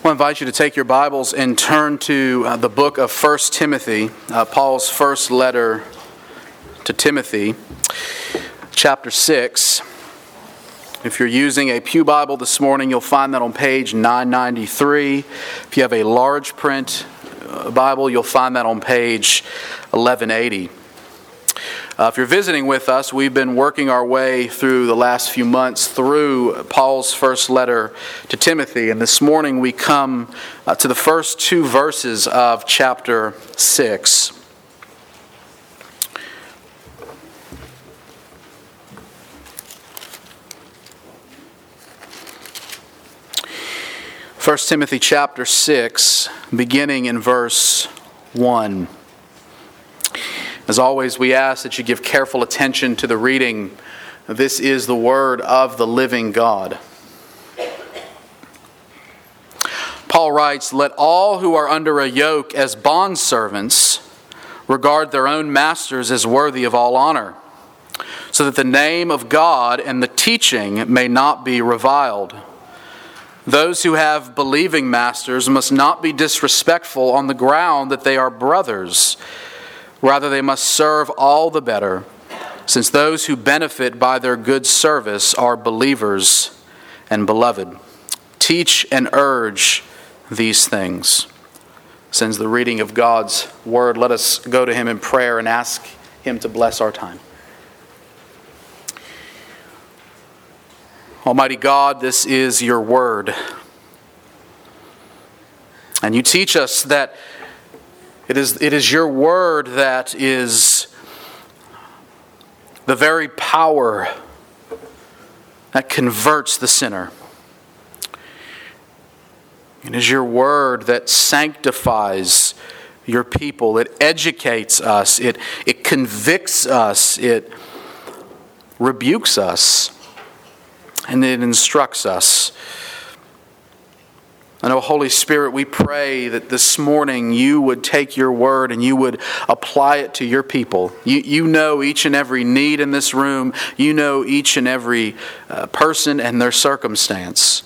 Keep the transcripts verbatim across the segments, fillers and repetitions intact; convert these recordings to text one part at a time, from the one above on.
I invite you to take your Bibles and turn to uh, the book of First Timothy, uh, Paul's first letter to Timothy, chapter six. If you're using a Pew Bible this morning, you'll find that on page nine ninety-three. If you have a large print uh, Bible, you'll find that on page eleven eighty. Uh, if you're visiting with us, we've been working our way through the last few months through Paul's first letter to Timothy. And this morning we come uh, to the first two verses of chapter six. First Timothy chapter six, beginning in verse one. As always, we ask that you give careful attention to the reading. This is the word of the living God. Paul writes, "Let all who are under a yoke as bondservants regard their own masters as worthy of all honor, so that the name of God and the teaching may not be reviled. Those who have believing masters must not be disrespectful on the ground that they are brothers. Rather, they must serve all the better, since those who benefit by their good service are believers and beloved. Teach and urge these things." Since the reading of God's word, let us go to Him in prayer and ask Him to bless our time. Almighty God, this is your word. And you teach us that It is, it is your word that is the very power that converts the sinner. It is your word that sanctifies your people. It educates us. It, it convicts us. It rebukes us. And it instructs us. And oh, Holy Spirit, we pray that this morning you would take your word and you would apply it to your people. You, you know each and every need in this room. You know each and every uh, person and their circumstance.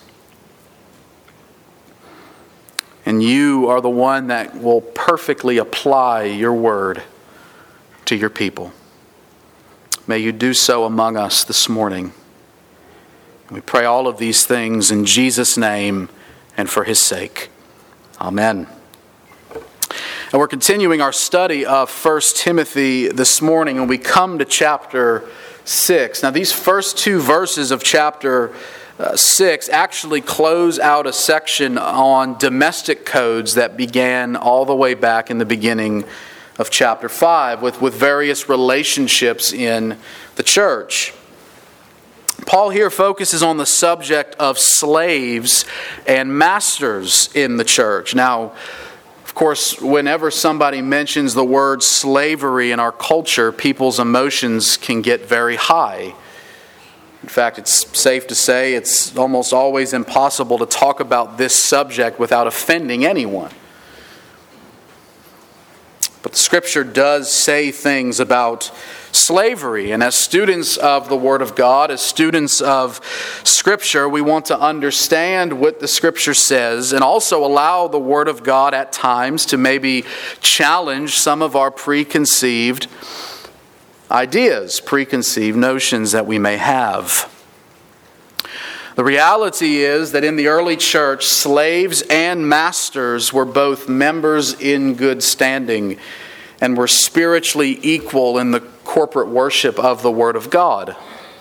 And you are the one that will perfectly apply your word to your people. May you do so among us this morning. We pray all of these things in Jesus' name and for His sake. Amen. And we're continuing our study of First Timothy this morning, and we come to chapter six. Now, these first two verses of chapter uh, six actually close out a section on domestic codes that began all the way back in the beginning of chapter five with, with various relationships in the church. Paul here focuses on the subject of slaves and masters in the church. Now, of course, whenever somebody mentions the word slavery in our culture, people's emotions can get very high. In fact, it's safe to say it's almost always impossible to talk about this subject without offending anyone. But the Scripture does say things about slavery. And as students of the Word of God, as students of Scripture, we want to understand what the Scripture says and also allow the Word of God at times to maybe challenge some of our preconceived ideas, preconceived notions that we may have. The reality is that in the early church, slaves and masters were both members in good standing and were spiritually equal in the corporate worship of the Word of God.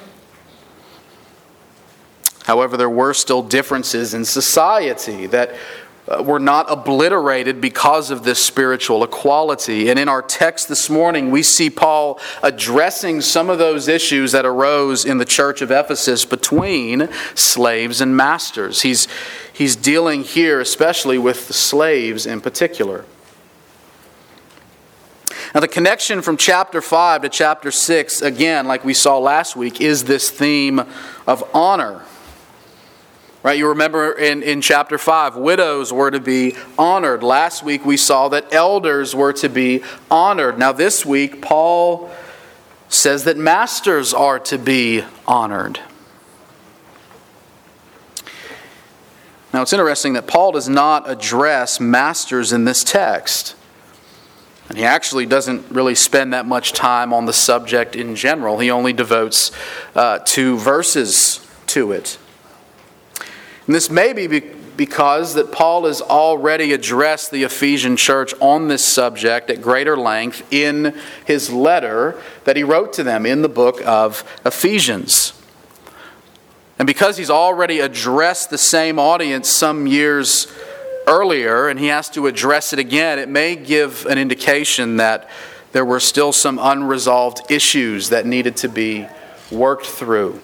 However, there were still differences in society that were not obliterated because of this spiritual equality. And in our text this morning, we see Paul addressing some of those issues that arose in the church of Ephesus between slaves and masters. He's, he's dealing here especially with the slaves in particular. Now, the connection from chapter five to chapter six, again, like we saw last week, is this theme of honor. Right, you remember in, in chapter five, widows were to be honored. Last week we saw that elders were to be honored. Now this week, Paul says that masters are to be honored. Now Now it's interesting that Paul does not address masters in this text. And he actually doesn't really spend that much time on the subject in general. He only devotes uh, two verses to it. And this may be because that Paul has already addressed the Ephesian church on this subject at greater length in his letter that he wrote to them in the book of Ephesians. And because he's already addressed the same audience some years earlier, and he has to address it again, it may give an indication that there were still some unresolved issues that needed to be worked through.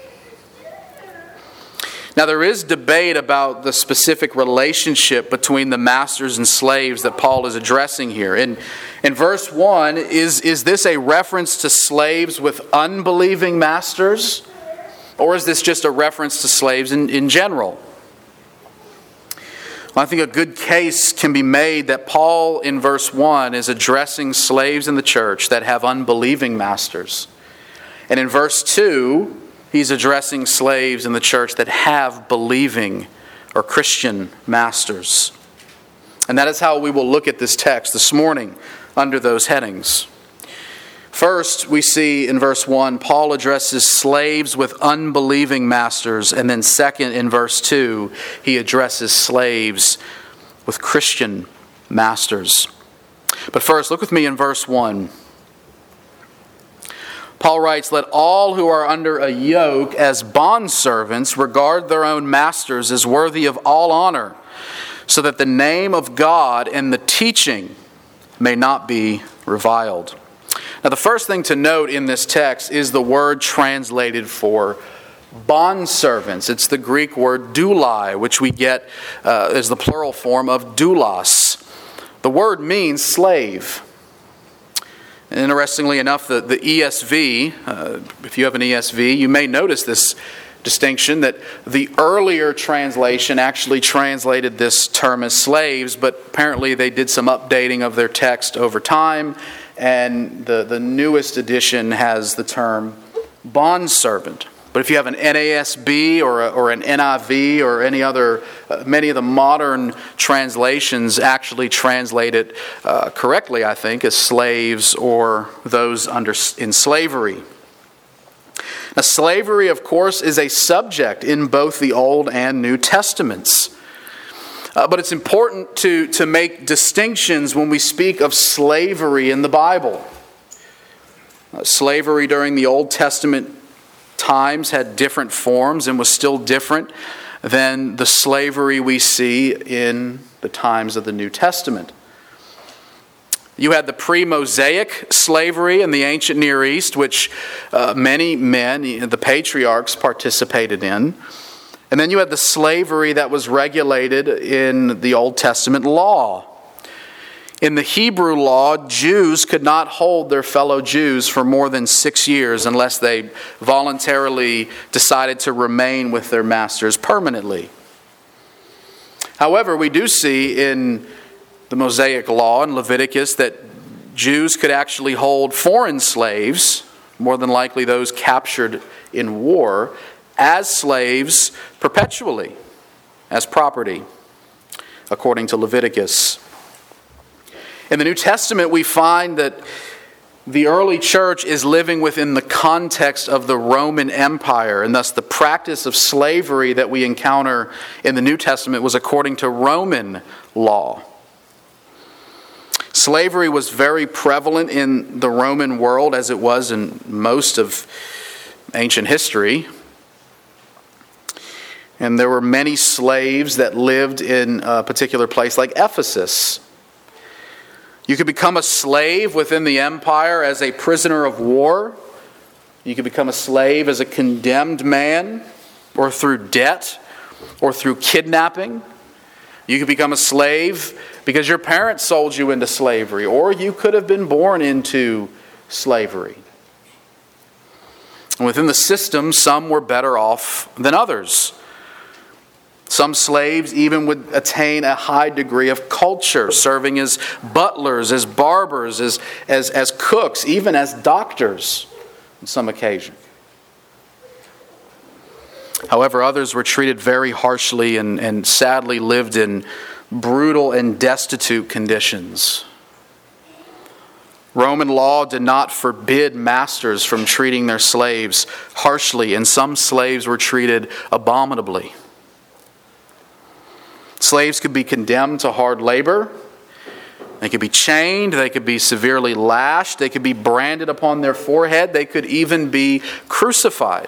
Now, there is debate about the specific relationship between the masters and slaves that Paul is addressing here. In, in verse one, is, is this a reference to slaves with unbelieving masters? Or is this just a reference to slaves in, in general? Well, I think a good case can be made that Paul in verse one is addressing slaves in the church that have unbelieving masters. And in verse two, he's addressing slaves in the church that have believing or Christian masters. And that is how we will look at this text this morning under those headings. First, we see in verse one, Paul addresses slaves with unbelieving masters. And then second, in verse two, he addresses slaves with Christian masters. But first, look with me in verse one. Paul writes, "Let all who are under a yoke as bondservants regard their own masters as worthy of all honor, so that the name of God and the teaching may not be reviled." Now, the first thing to note in this text is the word translated for bondservants. It's the Greek word doulai, which we get uh, as the plural form of doulos. The word means slave. And interestingly enough, the, the E S V, uh, if you have an E S V, you may notice this distinction that the earlier translation actually translated this term as slaves, but apparently they did some updating of their text over time, and the, the newest edition has the term bondservant. But if you have an N A S B or, a, or an N I V or any other, uh, many of the modern translations actually translate it uh, correctly, I think, as slaves or those under in slavery. Now, slavery, of course, is a subject in both the Old and New Testaments. Uh, but it's important to, to make distinctions when we speak of slavery in the Bible. Uh, slavery during the Old Testament times had different forms and was still different than the slavery we see in the times of the New Testament. You had the pre-Mosaic slavery in the ancient Near East, which uh, many men, the patriarchs, participated in. And then you had the slavery that was regulated in the Old Testament law. In the Hebrew law, Jews could not hold their fellow Jews for more than six years unless they voluntarily decided to remain with their masters permanently. However, we do see in the Mosaic law in Leviticus that Jews could actually hold foreign slaves, more than likely those captured in war, as slaves perpetually, as property, according to Leviticus. In the New Testament, we find that the early church is living within the context of the Roman Empire, and thus the practice of slavery that we encounter in the New Testament was according to Roman law. Slavery was very prevalent in the Roman world, as it was in most of ancient history. And there were many slaves that lived in a particular place like Ephesus. You could become a slave within the empire as a prisoner of war. You could become a slave as a condemned man, or through debt, or through kidnapping. You could become a slave because your parents sold you into slavery, or you could have been born into slavery. And within the system, some were better off than others. Some slaves even would attain a high degree of culture, serving as butlers, as barbers, as, as, as cooks, even as doctors on some occasion. However, others were treated very harshly and, and sadly lived in brutal and destitute conditions. Roman law did not forbid masters from treating their slaves harshly, and some slaves were treated abominably. Slaves could be condemned to hard labor. They could be chained. They could be severely lashed. They could be branded upon their forehead. They could even be crucified.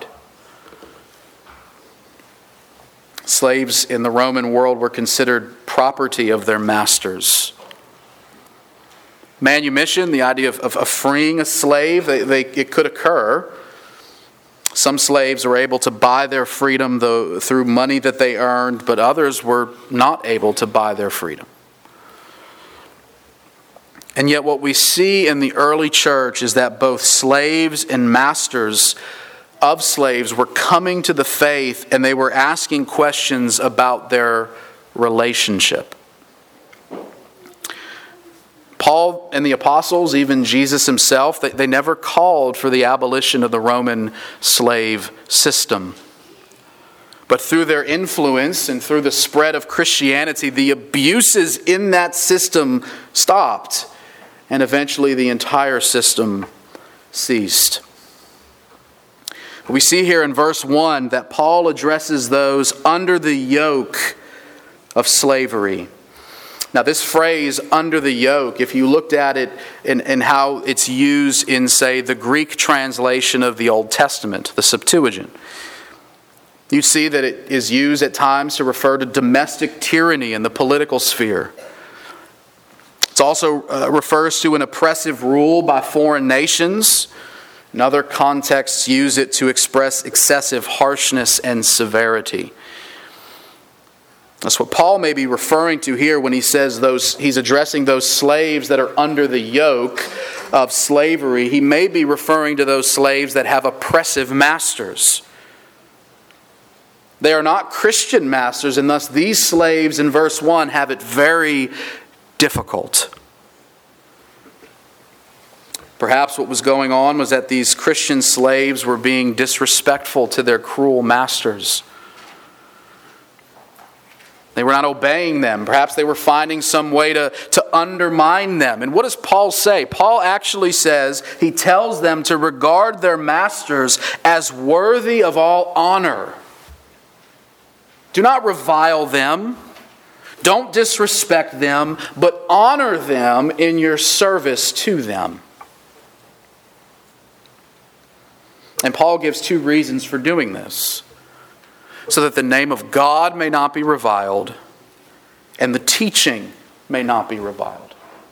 Slaves in the Roman world were considered property of their masters. Manumission, the idea of, of, of freeing a slave, they, they, it could occur. Some slaves were able to buy their freedom though, through money that they earned, but others were not able to buy their freedom. And yet what we see in the early church is that both slaves and masters of slaves were coming to the faith, and they were asking questions about their relationship. Paul and the apostles, even Jesus himself, they, they never called for the abolition of the Roman slave system. But through their influence and through the spread of Christianity, the abuses in that system stopped. And eventually the entire system ceased. We see here in verse one that Paul addresses those under the yoke of slavery. Now this phrase, under the yoke, if you looked at it and, and how it's used in, say, the Greek translation of the Old Testament, the Septuagint, you see that it is used at times to refer to domestic tyranny in the political sphere. It also uh, refers to an oppressive rule by foreign nations. In other contexts, use it to express excessive harshness and severity. That's what Paul may be referring to here when he says those. He's addressing those slaves that are under the yoke of slavery. He may be referring to those slaves that have oppressive masters. They are not Christian masters, and thus these slaves in verse one have it very difficult. Perhaps what was going on was that these Christian slaves were being disrespectful to their cruel masters. They were not obeying them. Perhaps they were finding some way to, to undermine them. And what does Paul say? Paul actually says, he tells them to regard their masters as worthy of all honor. Do not revile them. Don't disrespect them, but honor them in your service to them. And Paul gives two reasons for doing this. So that the name of God may not be reviled, and the teaching may not be reviled.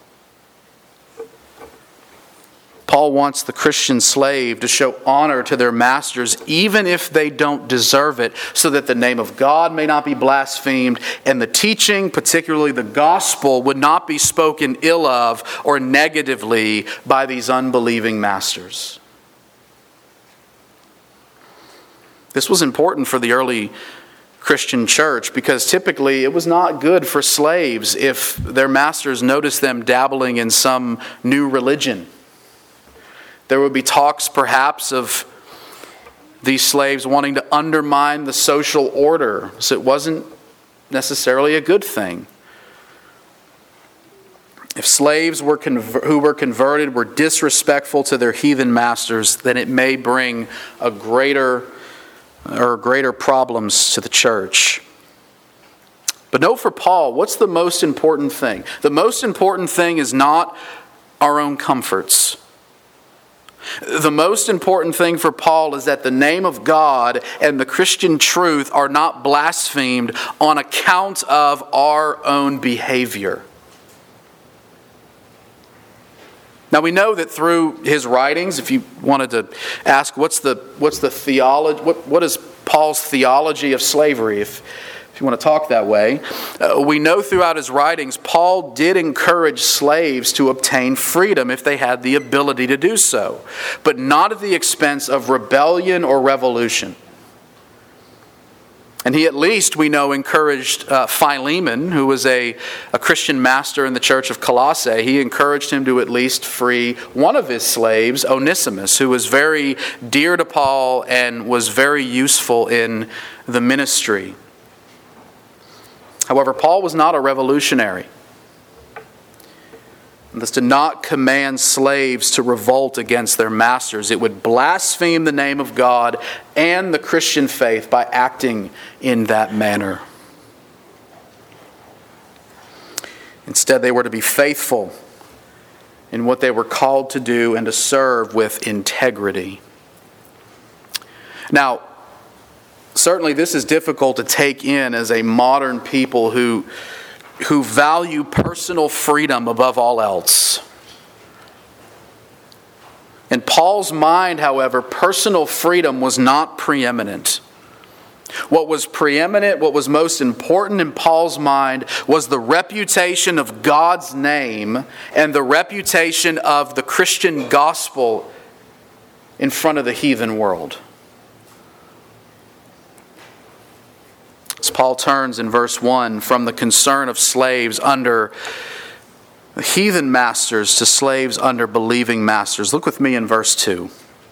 Paul wants the Christian slave to show honor to their masters, even if they don't deserve it, so that the name of God may not be blasphemed, and the teaching, particularly the gospel, would not be spoken ill of or negatively by these unbelieving masters. This was important for the early Christian church because typically it was not good for slaves if their masters noticed them dabbling in some new religion. There would be talks perhaps of these slaves wanting to undermine the social order, so it wasn't necessarily a good thing. If slaves were conver- who were converted were disrespectful to their heathen masters, then it may bring a greater or greater problems to the church. But note for Paul, what's the most important thing? The most important thing is not our own comforts. The most important thing for Paul is that the name of God and the Christian truth are not blasphemed on account of our own behavior. Now we know that through his writings, if you wanted to ask what's the what's the theology, what, what is Paul's theology of slavery, if, if you want to talk that way, uh, we know throughout his writings, Paul did encourage slaves to obtain freedom if they had the ability to do so, but not at the expense of rebellion or revolution. And he at least, we know, encouraged uh, Philemon, who was a, a Christian master in the church of Colossae. He encouraged him to at least free one of his slaves, Onesimus, who was very dear to Paul and was very useful in the ministry. However, Paul was not a revolutionary. This did not command slaves to revolt against their masters. It would blaspheme the name of God and the Christian faith by acting in that manner. Instead, they were to be faithful in what they were called to do and to serve with integrity. Now, certainly this is difficult to take in as a modern people who who value personal freedom above all else. In Paul's mind, however, personal freedom was not preeminent. What was preeminent, what was most important in Paul's mind was the reputation of God's name and the reputation of the Christian gospel in front of the heathen world. As Paul turns in verse one from the concern of slaves under heathen masters to slaves under believing masters. Look with me in verse two.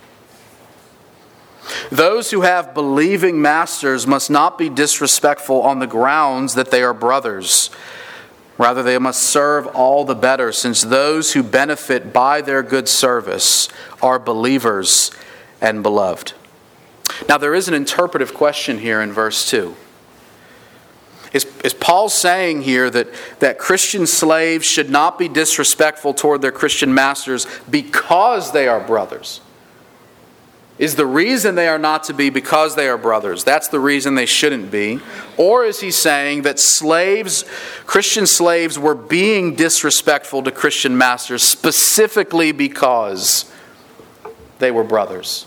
Those who have believing masters must not be disrespectful on the grounds that they are brothers. Rather, they must serve all the better, since those who benefit by their good service are believers and beloved. Now, there is an interpretive question here in verse two. Is, is Paul saying here that, that Christian slaves should not be disrespectful toward their Christian masters because they are brothers? Is the reason they are not to be because they are brothers? That's the reason they shouldn't be. Or is he saying that slaves, Christian slaves, were being disrespectful to Christian masters specifically because they were brothers?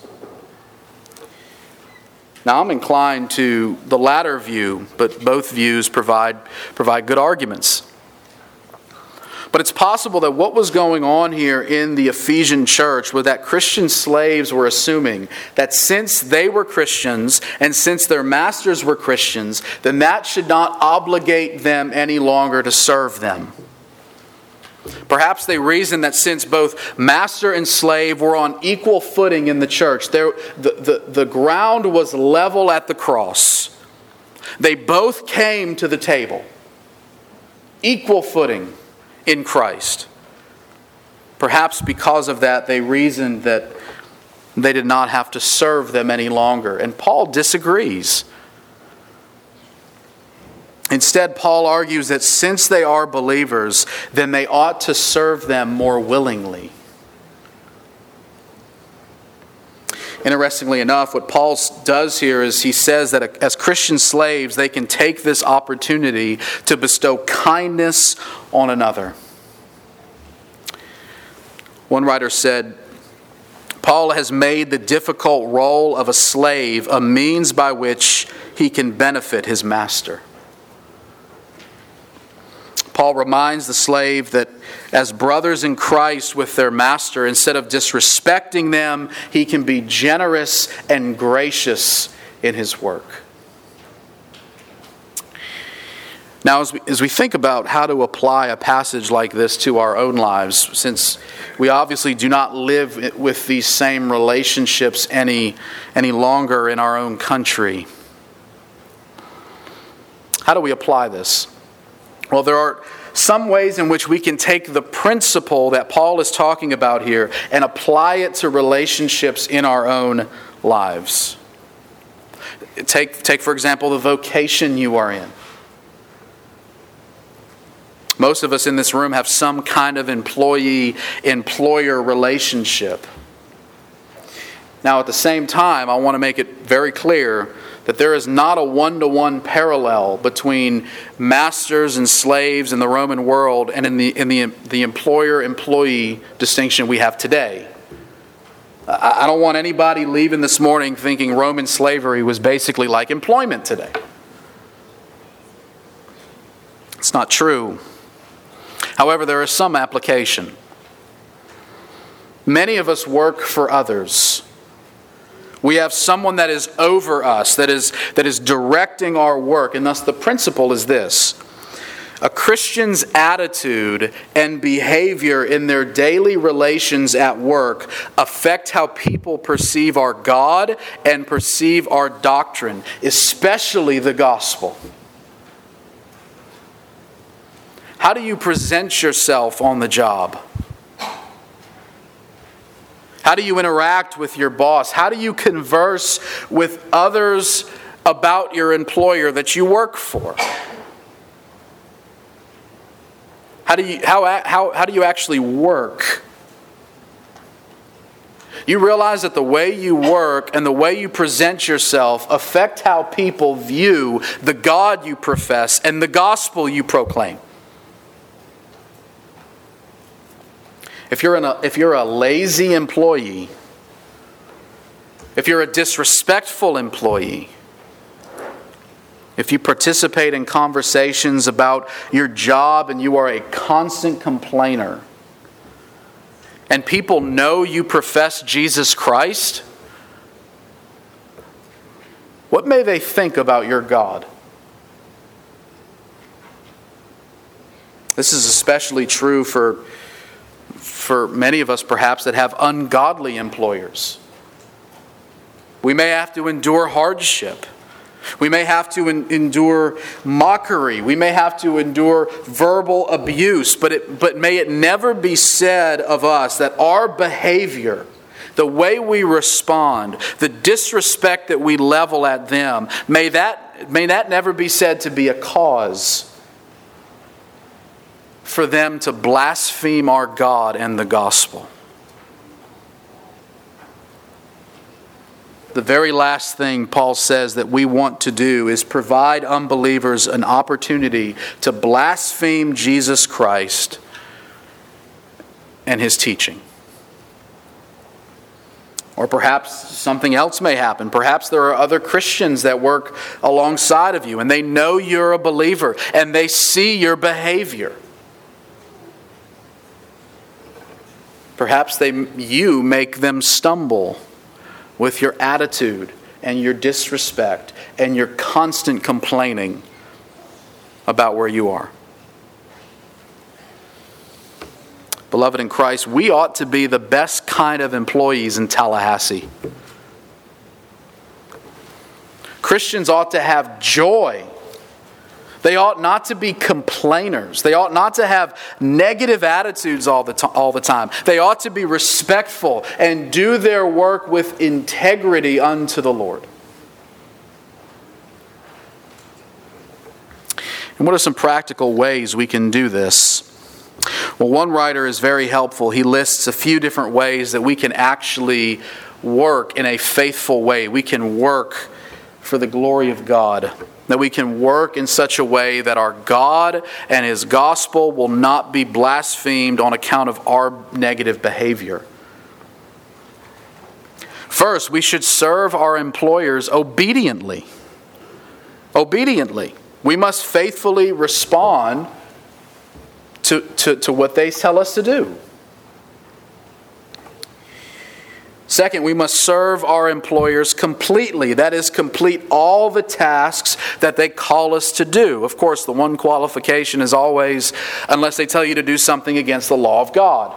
Now, I'm inclined to the latter view, but both views provide, provide good arguments. But it's possible that what was going on here in the Ephesian church was that Christian slaves were assuming that since they were Christians and since their masters were Christians, then that should not obligate them any longer to serve them. Perhaps they reasoned that since both master and slave were on equal footing in the church, there, the, the, the ground was level at the cross. They both came to the table. Equal footing in Christ. Perhaps because of that, they reasoned that they did not have to serve them any longer. And Paul disagrees. Instead, Paul argues that since they are believers, then they ought to serve them more willingly. Interestingly enough, what Paul does here is he says that as Christian slaves, they can take this opportunity to bestow kindness on another. One writer said, Paul has made the difficult role of a slave a means by which he can benefit his master. Paul reminds the slave that as brothers in Christ with their master, instead of disrespecting them, he can be generous and gracious in his work. Now, as we, as we think about how to apply a passage like this to our own lives, since we obviously do not live with these same relationships any, any longer in our own country, how do we apply this? Well, there are some ways in which we can take the principle that Paul is talking about here and apply it to relationships in our own lives. Take, take for example, the vocation you are in. Most of us in this room have some kind of employee-employer relationship. Now, at the same time, I want to make it very clear that there is not a one-to-one parallel between masters and slaves in the Roman world and in the, in the, the employer-employee distinction we have today. I, I don't want anybody leaving this morning thinking Roman slavery was basically like employment today. It's not true. However, there is some application. Many of us work for others. We have someone that is over us, that is, that is directing our work. And thus the principle is this. A Christian's attitude and behavior in their daily relations at work affect how people perceive our God and perceive our doctrine, especially the gospel. How do you present yourself on the job? How do you interact with your boss? How do you converse with others about your employer that you work for? How do you how how how do you actually work? You realize that the way you work and the way you present yourself affect how people view the God you profess and the gospel you proclaim. If you're, an, if you're a lazy employee, if you're a disrespectful employee, if you participate in conversations about your job and you are a constant complainer, and people know you profess Jesus Christ, what may they think about your God? This is especially true for For many of us, perhaps, that have ungodly employers. We may have to endure hardship. We may have to en- endure mockery. We may have to endure verbal abuse. But it, but may it never be said of us that our behavior, the way we respond, the disrespect that we level at them, may that, may that never be said to be a cause for them to blaspheme our God and the gospel. The very last thing Paul says that we want to do is provide unbelievers an opportunity to blaspheme Jesus Christ and His teaching. Or perhaps something else may happen. Perhaps there are other Christians that work alongside of you and they know you're a believer and they see your behavior. Perhaps they, you make them stumble with your attitude and your disrespect and your constant complaining about where you are. Beloved in Christ, we ought to be the best kind of employees in Tallahassee. Christians ought to have joy. They ought not to be complainers. They ought not to have negative attitudes all the, to- all the time. They ought to be respectful and do their work with integrity unto the Lord. And what are some practical ways we can do this? Well, one writer is very helpful. He lists a few different ways that we can actually work in a faithful way. We can work for the glory of God. That we can work in such a way that our God and His gospel will not be blasphemed on account of our negative behavior. First, we should serve our employers obediently. Obediently. We must faithfully respond to, to, to what they tell us to do. Second, we must serve our employers completely. That is, complete all the tasks that they call us to do. Of course, the one qualification is always, unless they tell you to do something against the law of God.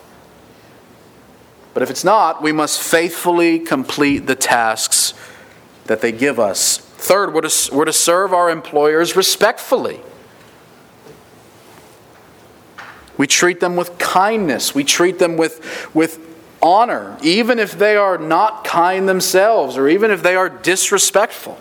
But if it's not, we must faithfully complete the tasks that they give us. Third, we're to, we're to serve our employers respectfully. We treat them with kindness. We treat them with, with honor, even if they are not kind themselves or even if they are disrespectful.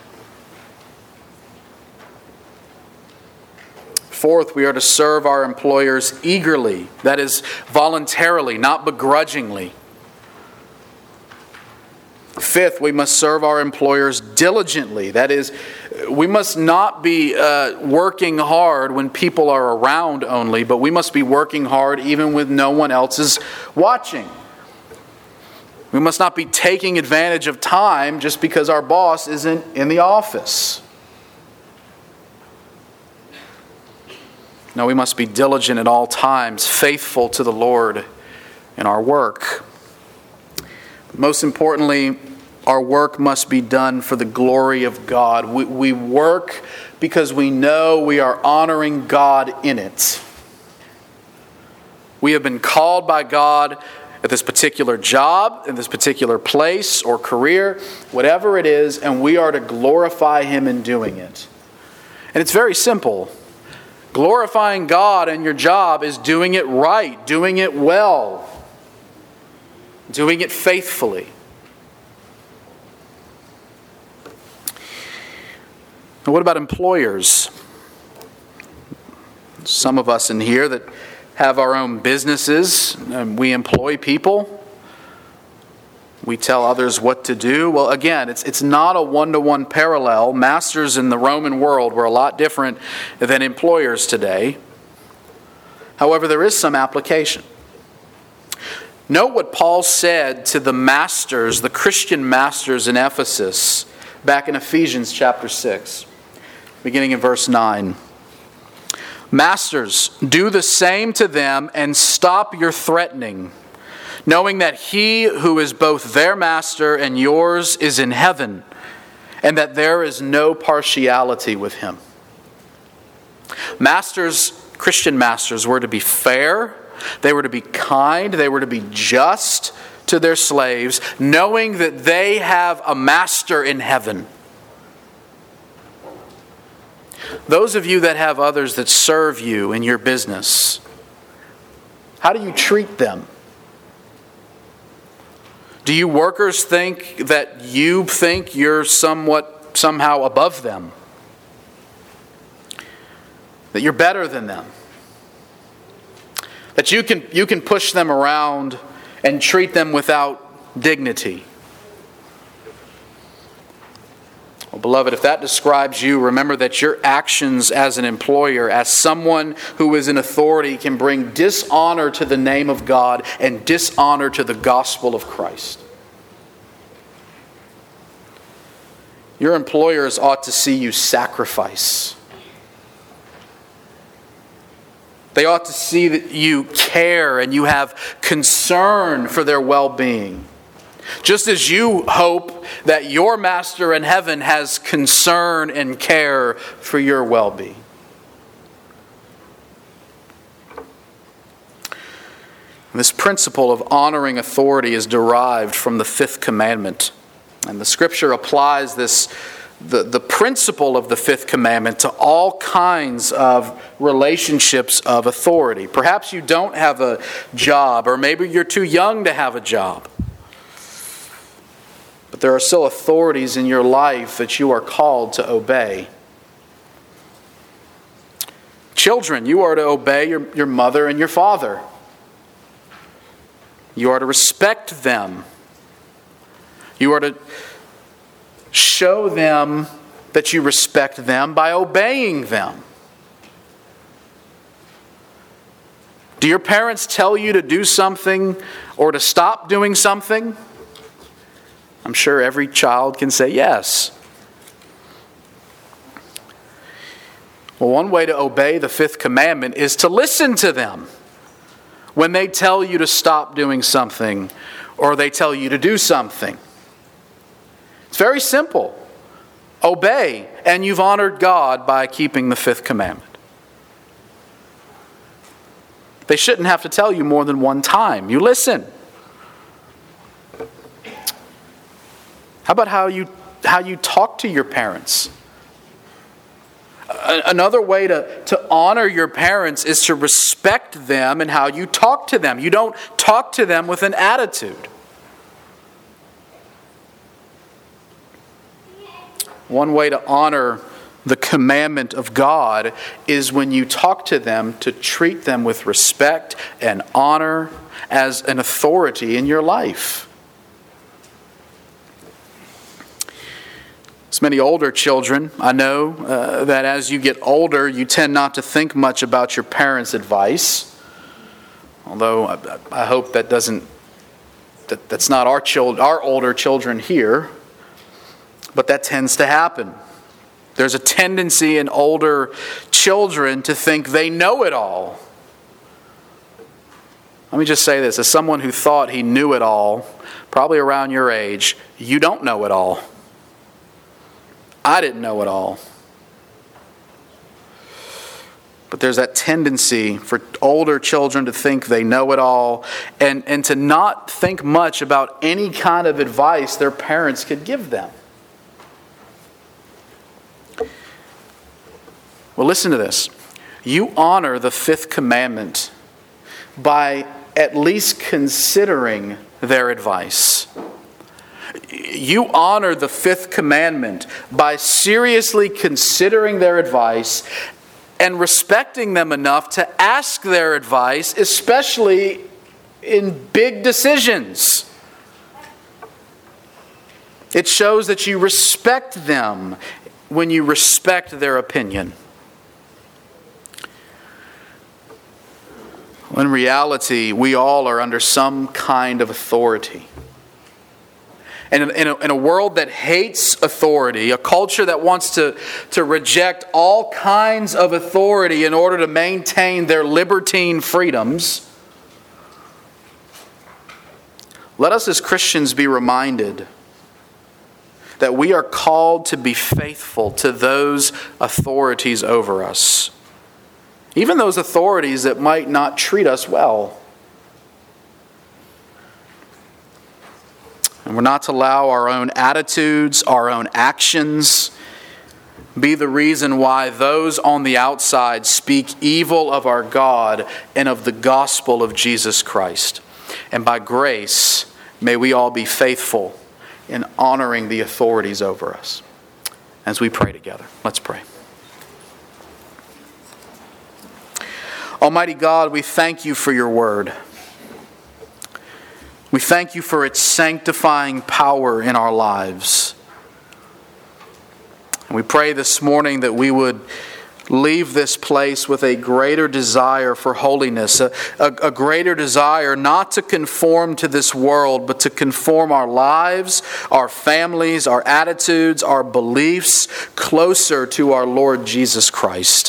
Fourth, we are to serve our employers eagerly, that is, voluntarily, not begrudgingly. Fifth, we must serve our employers diligently. That is, we must not be uh, working hard when people are around only, but we must be working hard even when no one else is watching. We must not be taking advantage of time just because our boss isn't in the office. No, we must be diligent at all times, faithful to the Lord in our work. Most importantly, our work must be done for the glory of God. We, we work because we know we are honoring God in it. We have been called by God at this particular job, in this particular place or career, whatever it is, and we are to glorify Him in doing it. And it's very simple. Glorifying God in your job is doing it right, doing it well, doing it faithfully. And what about employers? Some of us in here that have our own businesses, and we employ people. We tell others what to do. Well, again, it's it's not a one-to-one parallel. Masters in the Roman world were a lot different than employers today. However, there is some application. Note what Paul said to the masters, the Christian masters in Ephesus, back in Ephesians chapter six, beginning in verse nine. Masters, do the same to them and stop your threatening, knowing that He who is both their master and yours is in heaven, and that there is no partiality with Him. Masters, Christian masters, were to be fair, they were to be kind, they were to be just to their slaves, knowing that they have a master in heaven. Those of you that have others that serve you in your business, how do you treat them? Do you workers think that you think you're somewhat, somehow above them? That you're better than them? That you can, you can push them around and treat them without dignity? Well, beloved, if that describes you, remember that your actions as an employer, as someone who is in authority, can bring dishonor to the name of God and dishonor to the gospel of Christ. Your employers ought to see you sacrifice. They ought to see that you care and you have concern for their well-being. Just as you hope that your master in heaven has concern and care for your well-being. This principle of honoring authority is derived from the fifth commandment. And the Scripture applies this, the, the principle of the fifth commandment to all kinds of relationships of authority. Perhaps you don't have a job, or maybe you're too young to have a job. But there are still authorities in your life that you are called to obey. Children, you are to obey your, your mother and your father. You are to respect them. You are to show them that you respect them by obeying them. Do your parents tell you to do something or to stop doing something? I'm sure every child can say yes. Well, one way to obey the fifth commandment is to listen to them when they tell you to stop doing something or they tell you to do something. It's very simple. Obey, and you've honored God by keeping the fifth commandment. They shouldn't have to tell you more than one time. You listen. How about how you how you talk to your parents? Another way to, to honor your parents is to respect them and how you talk to them. You don't talk to them with an attitude. One way to honor the commandment of God is when you talk to them to treat them with respect and honor as an authority in your life. As many older children, I know uh, that as you get older, you tend not to think much about your parents' advice. Although I, I hope that doesn't, that, that's not our child, our older children here. But that tends to happen. There's a tendency in older children to think they know it all. Let me just say this. As someone who thought he knew it all, probably around your age, you don't know it all. I didn't know it all. But there's that tendency for older children to think they know it all and, and to not think much about any kind of advice their parents could give them. Well, listen to this. You honor the fifth commandment by at least considering their advice. You honor the fifth commandment by seriously considering their advice and respecting them enough to ask their advice, especially in big decisions. It shows that you respect them when you respect their opinion. In reality, we all are under some kind of authority. And in a, in a world that hates authority, a culture that wants to, to reject all kinds of authority in order to maintain their libertine freedoms, let us as Christians be reminded that we are called to be faithful to those authorities over us. Even those authorities that might not treat us well. And we're not to allow our own attitudes, our own actions, be the reason why those on the outside speak evil of our God and of the gospel of Jesus Christ. And by grace, may we all be faithful in honoring the authorities over us. As we pray together, let's pray. Almighty God, we thank you for your word. We thank you for its sanctifying power in our lives. And we pray this morning that we would leave this place with a greater desire for holiness, a, a, a greater desire not to conform to this world, but to conform our lives, our families, our attitudes, our beliefs closer to our Lord Jesus Christ.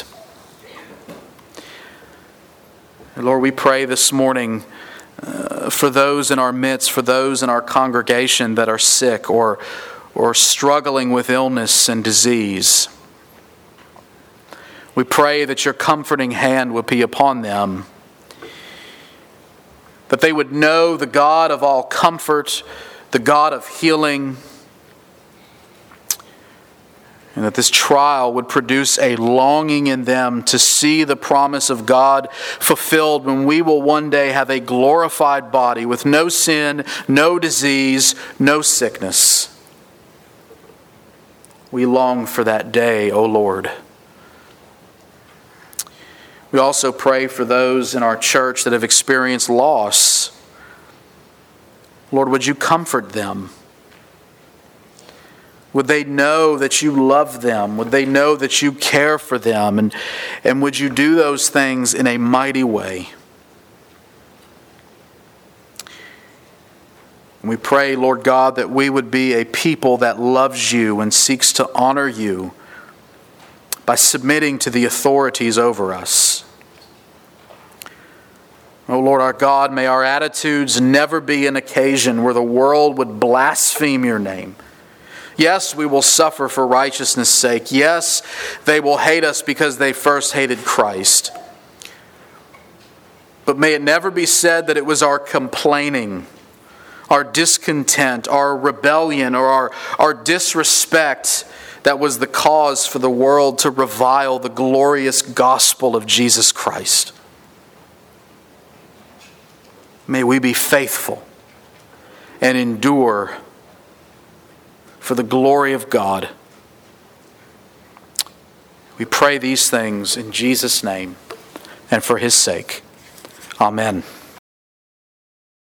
Lord, we pray this morning uh, for those in our midst, for those in our congregation that are sick or, or struggling with illness and disease. We pray that your comforting hand would be upon them, that they would know the God of all comfort, the God of healing, and that this trial would produce a longing in them to see the promise of God fulfilled when we will one day have a glorified body with no sin, no disease, no sickness. We long for that day, O Lord. We also pray for those in our church that have experienced loss. Lord, would you comfort them? Would they know that you love them? Would they know that you care for them? And, and would you do those things in a mighty way? And we pray, Lord God, that we would be a people that loves you and seeks to honor you by submitting to the authorities over us. Oh Lord our God, may our attitudes never be an occasion where the world would blaspheme your name. Yes, we will suffer for righteousness' sake. Yes, they will hate us because they first hated Christ. But may it never be said that it was our complaining, our discontent, our rebellion, or our, our disrespect that was the cause for the world to revile the glorious gospel of Jesus Christ. May we be faithful and endure for the glory of God. We pray these things in Jesus' name and for his sake. Amen.